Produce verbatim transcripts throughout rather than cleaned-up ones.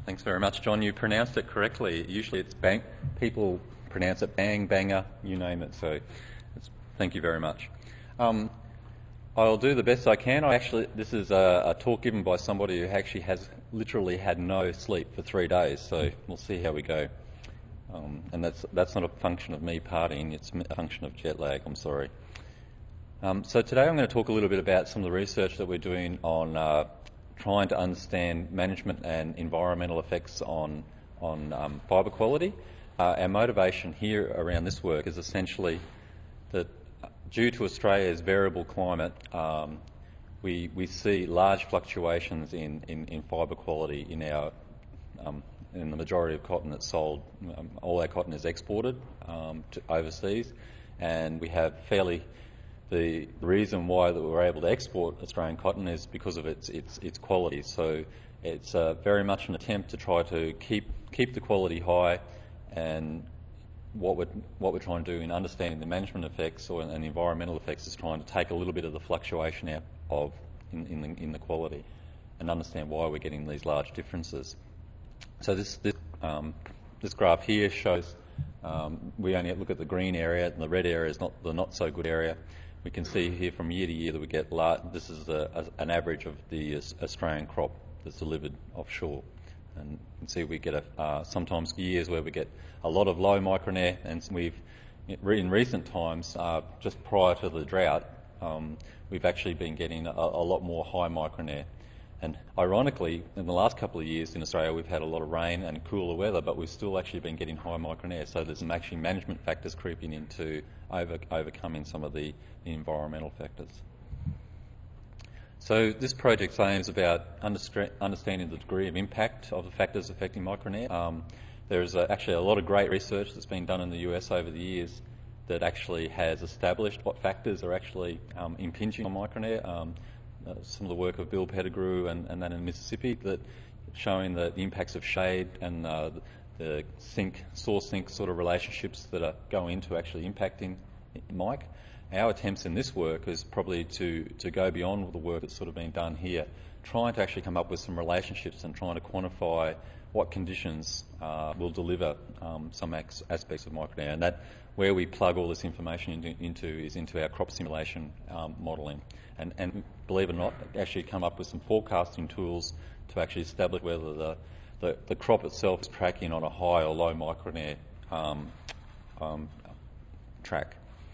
Thanks very much, John. You pronounced it correctly. Usually it's bang, people pronounce it bang, banger, you name it. So it's, thank you very much. Um, I'll do the best I can. I actually, this is a, a talk given by somebody who actually has literally had no sleep for three days. So we'll see how we go. Um, and that's that's not a function of me partying. It's a function of jet lag. I'm sorry. Um, so today I'm going to talk a little bit about some of the research that we're doing on uh, trying to understand management and environmental effects on on um, fibre quality. Uh, our motivation here around this work is essentially that due to Australia's variable climate, um, we we see large fluctuations in, in, in fibre quality in our um, in the majority of cotton that's sold. Um, all our cotton is exported um, to overseas, and we have fairly The, the reason why that we're able to export Australian cotton is because of its its, its quality. So it's uh, very much an attempt to try to keep keep the quality high, and what we're what we're trying to do in understanding the management effects or and the environmental effects is trying to take a little bit of the fluctuation out of in, in the in the quality, and understand why we're getting these large differences. So this this um, this graph here shows um, we only look at the green area, and the red area is not the not so good area. We can see here from year to year that we get large, this is a, a, an average of the Australian crop that's delivered offshore. And you can see we get a, uh, sometimes years where we get a lot of low micronair, and we've, in recent times, uh, just prior to the drought, um, we've actually been getting a, a lot more high micronair. And ironically, in the last couple of years in Australia, we've had a lot of rain and cooler weather, but we've still actually been getting high micronair. So there's some actually management factors creeping into over, overcoming some of the, the environmental factors. So this project's aim is about understa- understanding the degree of impact of the factors affecting micronair. Um, there's uh, actually a lot of great research that's been done in the U S over the years that actually has established what factors are actually um, impinging on micronair. Um, Uh, some of the work of Bill Pettigrew and, and then in Mississippi, that showing the, the impacts of shade and uh, the, the sink, source sink sort of relationships that are, go into actually impacting mic. Our attempts in this work is probably to, to go beyond the work that's sort of been done here, trying to actually come up with some relationships and trying to quantify what conditions uh, will deliver um, some ex- aspects of micronair. And that where we plug all this information into, into is into our crop simulation um, modelling. And, and believe it or not, actually come up with some forecasting tools to actually establish whether the, the, the crop itself is tracking on a high or low micronair um, um, track.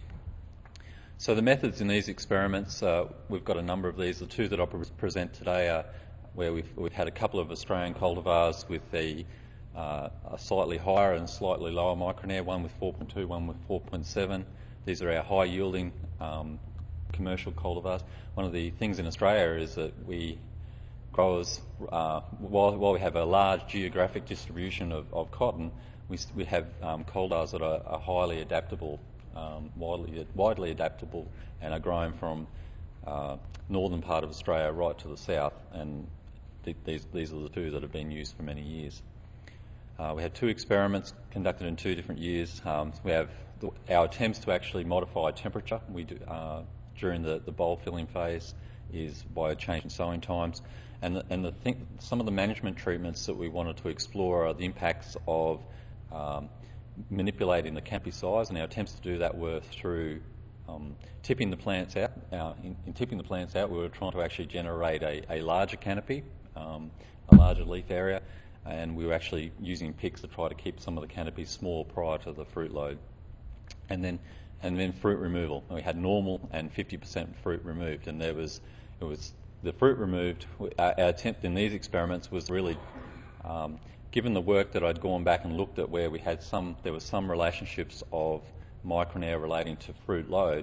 So the methods in these experiments, uh, we've got a number of these. The two that I'll pre- present today are where we've, we've had a couple of Australian cultivars with a, uh, a slightly higher and slightly lower micronair, one with four point two, one with four point seven. These are our high-yielding um, commercial cultivars. One of the things in Australia is that we growers, uh, while, while we have a large geographic distribution of, of cotton, we, we have um, cultivars that are, are highly adaptable, um, widely, widely adaptable, and are grown from uh, northern part of Australia right to the south. And th- these these are the two that have been used for many years. Uh, we had two experiments conducted in two different years. Um, we have the, our attempts to actually modify temperature. We do. Uh, during the, the bowl filling phase is by a change in sowing times. And, the, and the thing, some of the management treatments that we wanted to explore are the impacts of um, manipulating the canopy size, and our attempts to do that were through um, tipping the plants out. Uh, in, in tipping the plants out, we were trying to actually generate a, a larger canopy, um, a larger leaf area, and we were actually using picks to try to keep some of the canopy small prior to the fruit load. And then And then fruit removal. We had normal and fifty percent fruit removed, and there was it was the fruit removed. Our, our attempt in these experiments was really, um, given the work that I'd gone back and looked at, where we had some, there were some relationships of micronair relating to fruit load.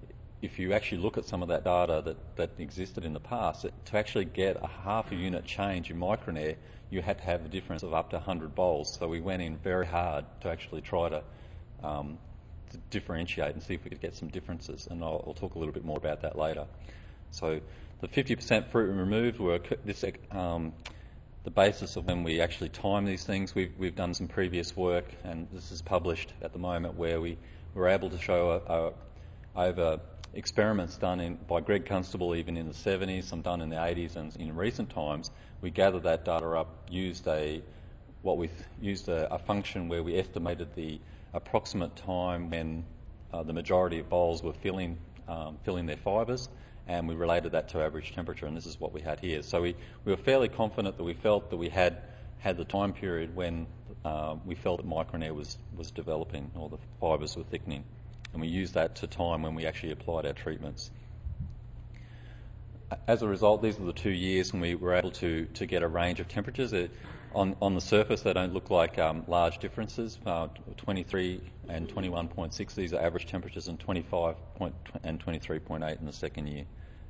If you actually look at some of that data that, that existed in the past, it, to actually get a half a unit change in micronair, you had to have a difference of up to one hundred bowls. So we went in very hard to actually try to um, to differentiate and see if we could get some differences, and I'll, I'll talk a little bit more about that later. So the fifty percent fruit removed were this um, the basis of when we actually time these things. We've, we've done some previous work, and this is published at the moment, where we were able to show a, a, over experiments done in, by Greg Constable even in the seventies, some done in the eighties, and in recent times, we gathered that data up, used a what we used a, a function where we estimated the approximate time when uh, the majority of bowls were filling um, filling their fibres, and we related that to average temperature, and this is what we had here. So we, we were fairly confident that we felt that we had had the time period when uh, we felt that micronair was, was developing, or the fibres were thickening. And we used that to time when we actually applied our treatments. As a result, these are the two years when we were able to, to get a range of temperatures. It, on, on the surface, they don't look like um, large differences. Uh, twenty-three and twenty-one point six, these are average temperatures, and twenty-five and twenty-three point eight in the second year.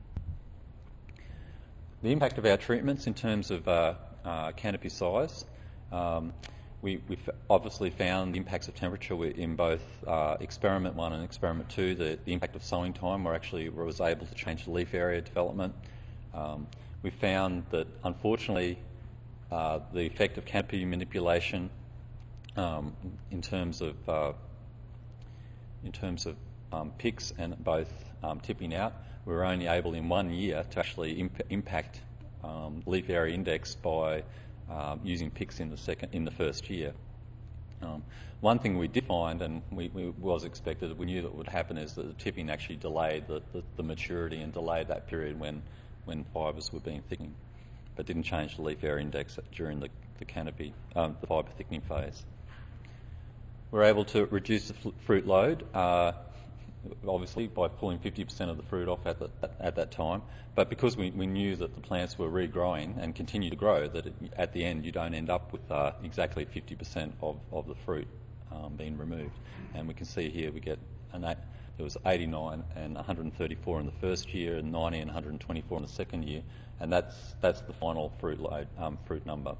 The impact of our treatments in terms of uh, uh, canopy size. Um, We, we obviously found the impacts of temperature in both uh, experiment one and experiment two. The, the impact of sowing time were actually was able to change the leaf area development. Um, we found that unfortunately uh, the effect of canopy manipulation um, in terms of uh, in terms of um, picks and both um, tipping out, we were only able in one year to actually imp- impact um, leaf area index by Uh, using picks in the second, in the first year. Um, one thing we did find, and we, we was expected, we knew that would happen, is that the tipping actually delayed the, the, the maturity and delayed that period when, when fibres were being thickened, but didn't change the leaf area index during the, the canopy, um, the fibre thickening phase. We're able to reduce the f- fruit load, uh, obviously by pulling fifty percent of the fruit off at, the, at, at that time, but because we, we knew that the plants were regrowing and continue to grow, that it, at the end you don't end up with uh, exactly fifty percent of, of the fruit um, being removed. And we can see here we get an eight, there was eighty-nine and one hundred thirty-four in the first year, and ninety and one hundred twenty-four in the second year, and that's that's the final fruit load, um, fruit number.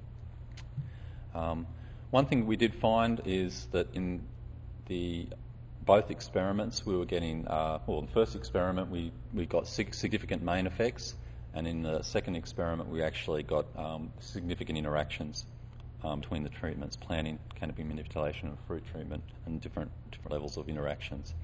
Um, one thing we did find is that in the both experiments we were getting, uh, well, in the first experiment we, we got significant main effects, and in the second experiment we actually got um, significant interactions um, between the treatments, planting, canopy manipulation and fruit treatment, and different, different levels of interactions.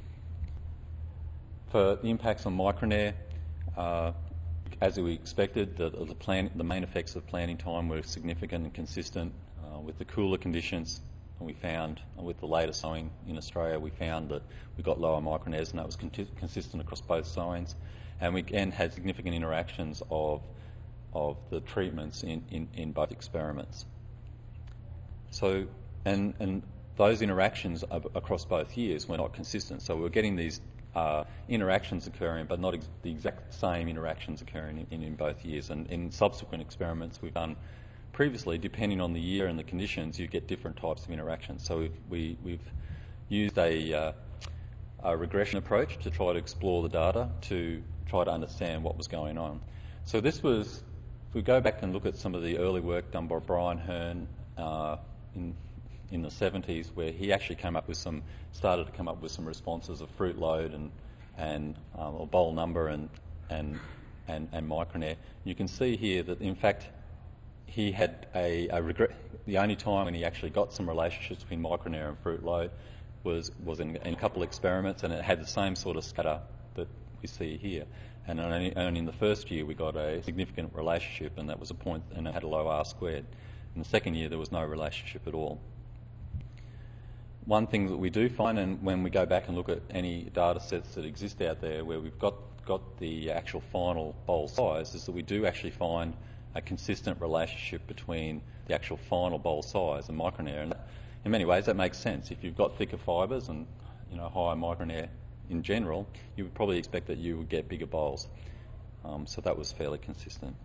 For the impacts on micronair, uh, as we expected, the, the, plan, the main effects of planting time were significant and consistent. Uh, with the cooler conditions, and we found, with the later sowing in Australia, we found that we got lower micronairs, and that was con- consistent across both sowings. And we again had significant interactions of of the treatments in, in, in both experiments. So, and and those interactions ab- across both years were not consistent. So we were getting these uh, interactions occurring, but not ex- the exact same interactions occurring in, in both years. And in subsequent experiments we've done previously, depending on the year and the conditions, you get different types of interactions. So we've, we, we've used a, uh, a regression approach to try to explore the data to try to understand what was going on. So this was, if we go back and look at some of the early work done by Brian Hearn uh, in, in the seventies, where he actually came up with some, started to come up with some responses of fruit load and, and um, or bowl number and, and, and, and micronair. You can see here that, in fact, he had a, a regret. The only time when he actually got some relationships between micronair and fruit load was was in, in a couple of experiments, and it had the same sort of scatter that we see here. And only, only in the first year we got a significant relationship, and that was a point, and it had a low R squared. In the second year there was no relationship at all. One thing that we do find, and when we go back and look at any data sets that exist out there where we've got, got the actual final bowl size, is that we do actually find a consistent relationship between the actual final bowl size and micronair. And in many ways that makes sense. If you've got thicker fibres and, you know, higher micronair in general, you would probably expect that you would get bigger bowls. Um, so that was fairly consistent.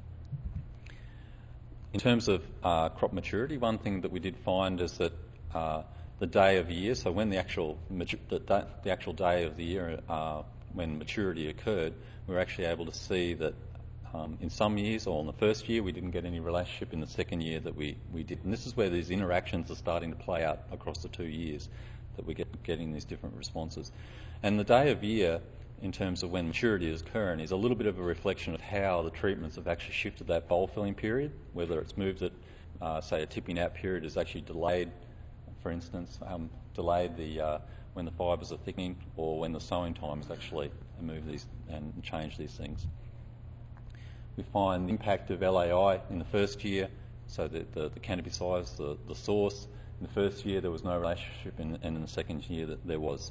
In terms of uh, crop maturity, one thing that we did find is that uh, the day of year, so when the actual the, the actual day of the year uh, when maturity occurred, we were actually able to see that Um, in some years, or in the first year, we didn't get any relationship. In the second year that we, we did. And this is where these interactions are starting to play out across the two years, that we get getting these different responses. And the day of year, in terms of when maturity is occurring, is a little bit of a reflection of how the treatments have actually shifted that bowl filling period, whether it's moved it, uh, say a tipping out period is actually delayed, for instance, um, delayed the uh, when the fibres are thickening or when the sowing time is actually move these and change these things. We find the impact of L A I in the first year, so the, the, the canopy size, the, the source. In the first year there was no relationship, and in the second year that there was.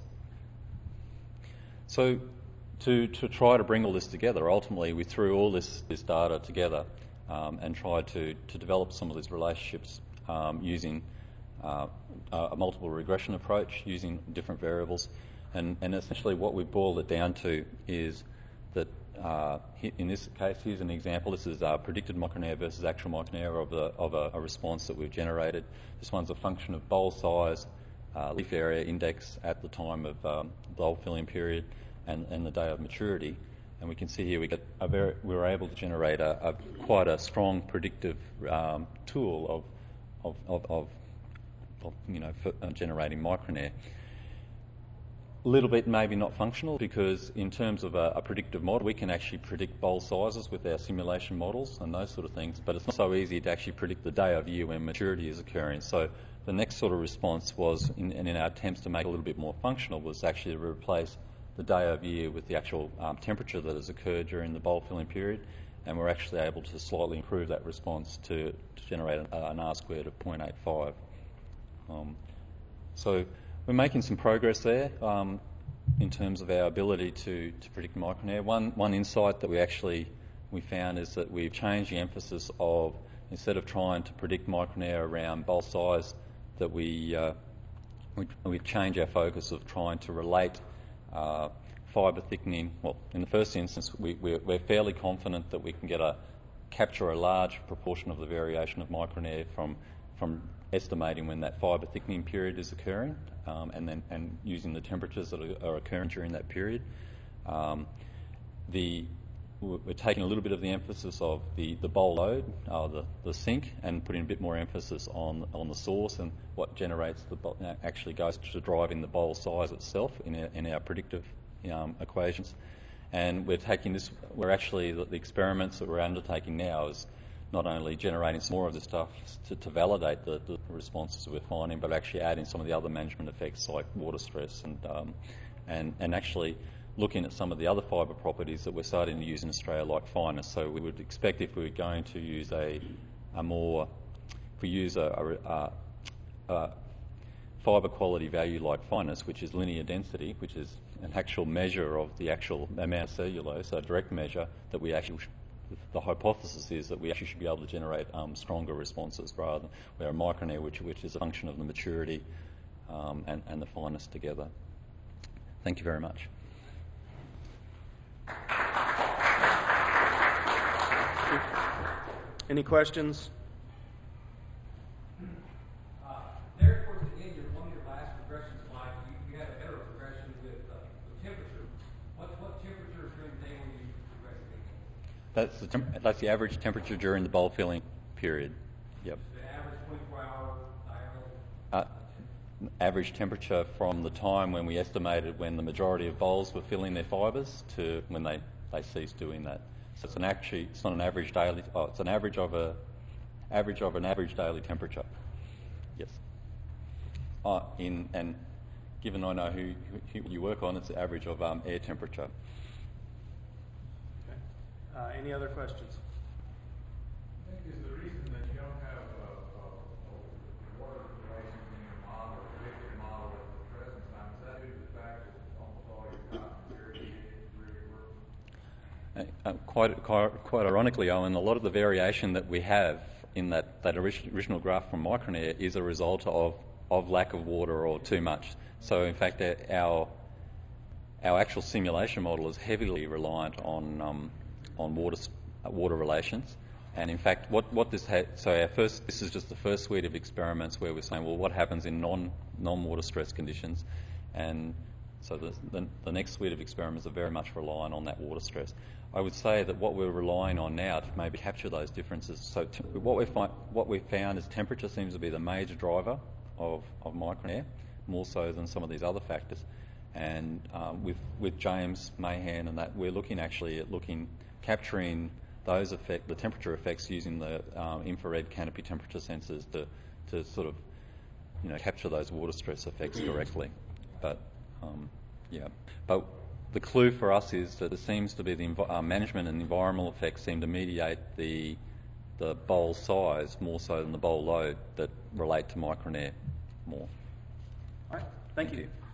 So to, to try to bring all this together, ultimately we threw all this, this data together um, and tried to, to develop some of these relationships um, using uh, a multiple regression approach, using different variables. And, and essentially what we boiled it down to is that uh, in this case, here's an example. This is uh, predicted micronair versus actual micronair of, a, of a, a response that we've generated. This one's a function of bowl size, uh, leaf area index at the time of um, bulb filling period, and, and the day of maturity. And we can see here we get a very, we were able to generate a, a quite a strong predictive um, tool of, of, of, of, of you know for, uh, generating micronair. A little bit maybe not functional, because in terms of a, a predictive model, we can actually predict bowl sizes with our simulation models and those sort of things, but it's not so easy to actually predict the day of year when maturity is occurring. So the next sort of response was, in, in our attempts to make it a little bit more functional, was actually to replace the day of year with the actual um, temperature that has occurred during the bulb filling period, and we're actually able to slightly improve that response to, to generate an, uh, an R squared of zero point eight five. Um, so we're making some progress there um, in terms of our ability to, to predict micronair. One, one insight that we actually we found is that we've changed the emphasis of, instead of trying to predict micronair around bulb size, that we, uh, we, we've changed our focus of trying to relate uh, fibre thickening. Well, in the first instance, we, we're, we're fairly confident that we can get a capture a large proportion of the variation of micronair from from estimating when that fibre thickening period is occurring, um, and then and using the temperatures that are, are occurring during that period. Um, the we're taking a little bit of the emphasis of the, the bowl load, uh, the, the sink, and putting a bit more emphasis on on the source and what generates the bowl, actually goes to driving the bowl size itself in our, in our predictive um, equations. And we're taking this, we're actually, the, the experiments that we're undertaking now is not only generating some more of this stuff to, to validate the, the responses we're finding, but actually adding some of the other management effects like water stress and um, and, and actually looking at some of the other fibre properties that we're starting to use in Australia, like fineness. So we would expect, if we were going to use a, a more, if we use a, a, a, a fibre quality value like fineness, which is linear density, which is an actual measure of the actual amount of cellulose, a direct measure, that we actually, the hypothesis is that we actually should be able to generate um, stronger responses rather than where a micronair, which, which is a function of the maturity um, and, and the fineness together. Thank you very much. Any questions? Uh, there towards the end, your, one of your last regression slides, you, you had a better regression with, uh, with temperature. What, what temperature during the day were you regressing? That's the, temp- that's the average temperature during the bulb filling period. Yep. The average twenty-four hour diurnal? Uh, average temperature from the time when we estimated when the majority of bowls were filling their fibres to when they, they ceased doing that. So it's an actually it's not an average daily. Oh, it's an average of a average of an average daily temperature. Yes. Uh, in and given I know who, who you work on, it's the average of um, air temperature. Okay. Uh, any other questions? I think is the reason that you don't have a, a, a water relations in your model, or predictive model at the present time. Is that due to the fact that almost all your got maturity really works? Uh, quite, quite, quite ironically, Owen, a lot of the variation that we have in that, that orig- original graph from micronair is a result of, of lack of water or too much. So, in fact, our our actual simulation model is heavily reliant on um, on water water relations. And in fact, what what this ha- so our first this is just the first suite of experiments where we're saying, well, what happens in non non water stress conditions, and so the, the, the next suite of experiments are very much reliant on that water stress. I would say that what we're relying on now to maybe capture those differences. So t- what we find, what we found is temperature seems to be the major driver of, of micronair, more so than some of these other factors. And um, with with James Mahan and that, we're looking actually at looking capturing those effect, the temperature effects using the um, infrared canopy temperature sensors to to sort of you know capture those water stress effects directly. But Um, yeah, but the clue for us is that it seems to be the env- uh, management and environmental effects seem to mediate the the bowl size more so than the bowl load that relate to micronair more. All right, thank Thank you. you.